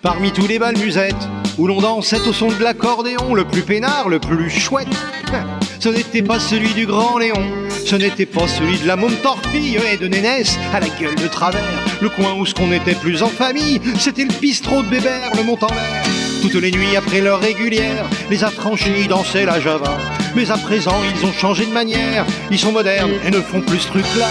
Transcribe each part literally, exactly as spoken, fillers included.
Parmi tous les bals musettes où l'on dansait au son de l'accordéon, le plus peinard, le plus chouette, ce n'était pas celui du Grand Léon, ce n'était pas celui de la môme torpille et de Nénès à la gueule de travers. Le coin où ce qu'on était plus en famille, c'était le bistrot de Bébert, le mont en l'air. Toutes les nuits après l'heure régulière, les affranchis dansaient la java. Mais à présent ils ont changé de manière, ils sont modernes et ne font plus ce truc-là.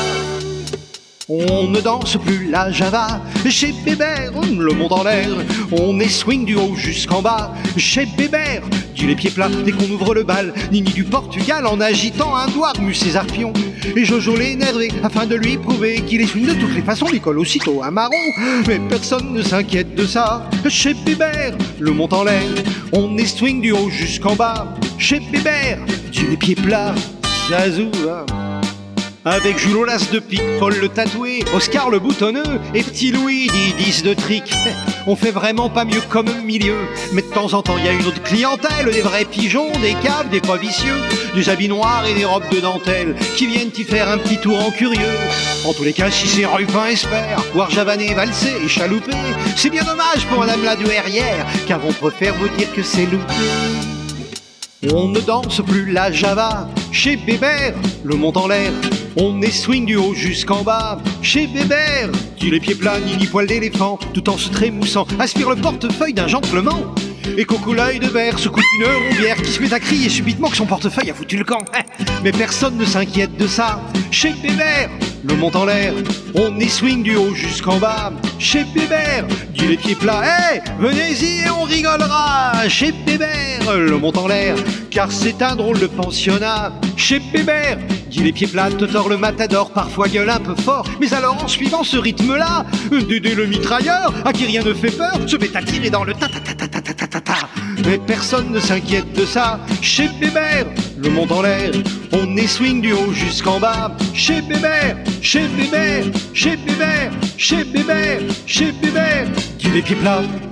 On ne danse plus la java chez Bébert, le monde en l'air. On est swing du haut jusqu'en bas chez Bébert, dit les pieds plats dès qu'on ouvre le bal. Nini du Portugal en agitant un doigt remue ses arpions. Et Jojo l'énervé afin de lui prouver qu'il est swing de toutes les façons, lui colle aussitôt un marron. Mais personne ne s'inquiète de ça chez Bébert, le monde en l'air. On est swing du haut jusqu'en bas chez Bébert, dit les pieds plats. Zazou, hein. Avec Jules Aulas de pique, Paul le tatoué, Oscar le boutonneux et Petit Louis dit dix de trick. On fait vraiment pas mieux comme milieu, mais de temps en temps il y a une autre clientèle, des vrais pigeons, des caves, des pas vicieux, des habits noirs et des robes de dentelle qui viennent y faire un petit tour en curieux. En tous les cas, si c'est Rupin espère voir javaner, valser et chalouper, c'est bien dommage pour madame la douairière, car on préfère vous dire que c'est loupé. On ne danse plus la java chez Bébert, le mont en l'air. On est swing du haut jusqu'en bas chez Bébert, dit les pieds plats, Nini poil d'éléphant, tout en se trémoussant, aspire le portefeuille d'un gentleman. Et Coco l'œil de verre se coupe une rondière qui se met à crier subitement que son portefeuille a foutu le camp. Mais personne ne s'inquiète de ça chez Bébert, le mont en l'air. On est swing du haut jusqu'en bas chez Bébert, dit les pieds plats. Eh, hey, venez-y et on rigolera chez Bébert, le mont en l'air. Car c'est un drôle de pensionnat chez Bébert, dit les pieds plats. Totor le matador parfois gueule un peu fort, mais alors en suivant ce rythme-là, Dédé le mitrailleur, à qui rien ne fait peur, se met à tirer dans le ta ta ta ta ta ta ta ta ta. Mais personne ne s'inquiète de ça chez Bébert, le mont en l'air. On est swing du haut jusqu'en bas chez Bébert, chez Bébert, chez Bébert, chez Bébert, chez Bébert, dit les pieds plats.